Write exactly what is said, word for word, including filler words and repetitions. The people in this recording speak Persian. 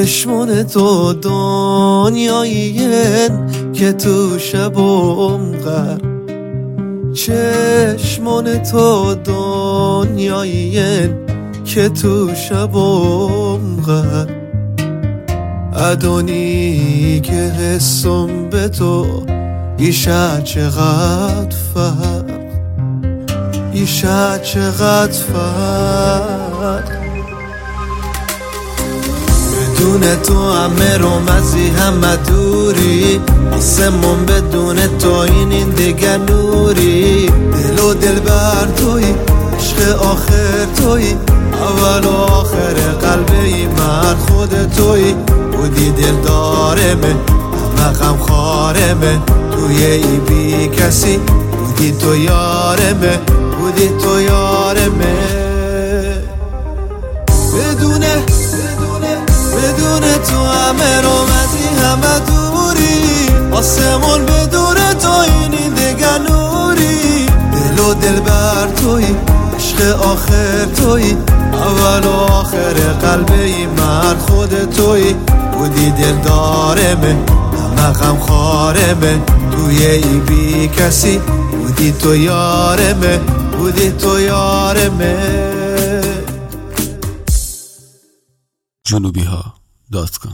چشمون تو دنیایین که تو شبم غر، چشمون تو دنیایین که تو شبم غر، ادونی که حسم به تو ایشه چقدر فرق، ایشه چقدر فرق. بدون تو همه رومزی همه دوری، آسمون بدون تو این دیگه نوری. دل و دل بر توی، عشق آخر توی، اول و آخر قلبی من خود توی. بودی دل دارمه همه غم خارمه، توی ای بی کسی بودی تو یارمه، بودی تو یارمه. بدونه بدونه بدون تو همه رومزی همه دوری، آسمون بدون تو این دیگه نوری. دل و دل بر توی، عشق آخر توی، اول و آخر قلبی من خود توی. بودی دل دارمه همه غم خارمه، توی ای بی کسی بودی تو یارمه، بودی تو یارمه. جنوبی ها دات کام